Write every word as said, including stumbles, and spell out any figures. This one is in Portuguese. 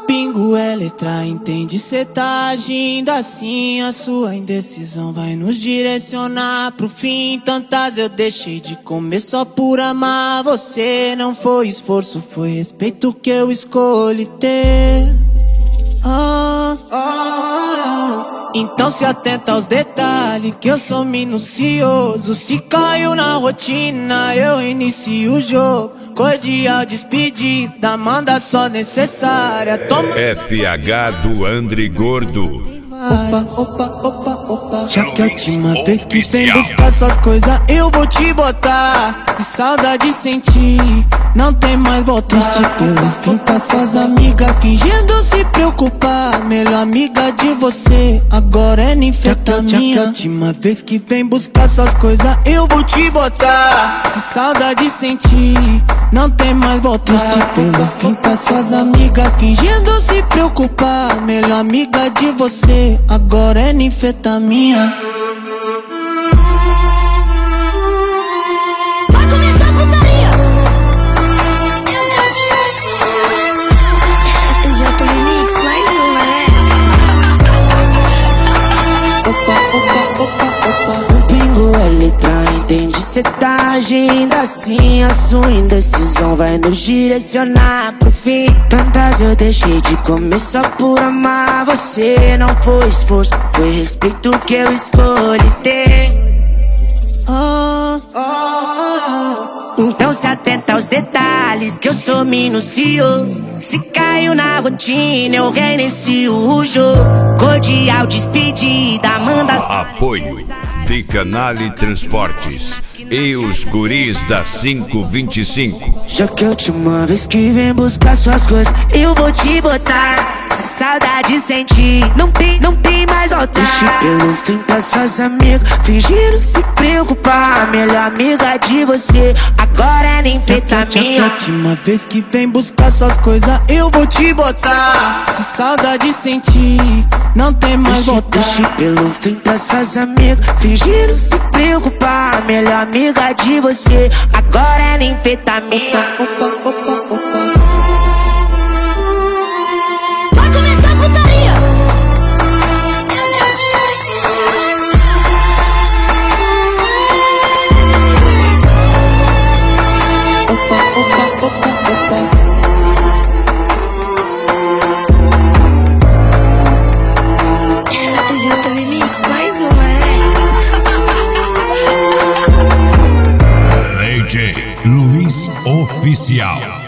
pingo é letra, entende? Cê tá agindo assim, a sua indecisão vai nos direcionar pro fim. Tantas eu deixei de comer só por amar você. Não foi esforço, foi respeito que eu escolhi ter. Ah, ah, ah. Então se atenta aos detalhes, que eu sou minucioso. Se caiu na rotina, eu inicio o jogo. Cordial despedida, manda só necessária. Toma F H do Andre Gordo. Opa, opa, opa, opa. Já que a última vez que vem buscar suas coisas, eu vou te botar. Que saudade sentir, não tem mais volta. Triste pelo fim, tá suas amigas fingindo se preocupar. Melhor amiga de você, agora é ninfetamina. Já que a última vez que vem buscar suas coisas, eu vou te botar. Se saudade sentir, não tem mais volta. Triste pelo fim, tá suas amigas fingindo se preocupar. Melhor amiga de você, agora é ninfetamina. Vai começar a putaria. Já tô remix, mais uma, né? Opa, opa, opa, opa. O pingo é letra, entende? Cê tá agindo assim, a sua indecisão vai nos direcionar pro fim. Tantas eu deixei de comer só por amar você. Não foi esforço, foi respeito que eu escolhi ter. Ah, ah, ah. Então se atenta aos detalhes, que eu sou minucioso. Se caiu na rotina, eu reinicio o jogo. Cordial despedida, manda só Apoio de Canale Transportes e os guris da quinhentos e vinte e cinco. Já que a última vez que vem buscar suas coisas, eu vou te botar. Se saudade sentir, não tem, não tem mais volta. Triste pelo fim, tá suas amigas fingindo se preocupar. Melhor amiga de você, agora é ninfetamina. Já que a última vez que vem buscar suas coisas, eu vou te botar. Se saudade sentir, não tem mais volta. Triste pelo fim, tá suas amigas fingindo se preocupar. Melhor amiga de você, agora é ninfetamina. Opa, opa, opa. Vai começar a putaria. Opa, opa, opa, opa. Já tô remix, mais uma, né? D J Luiz Oficial.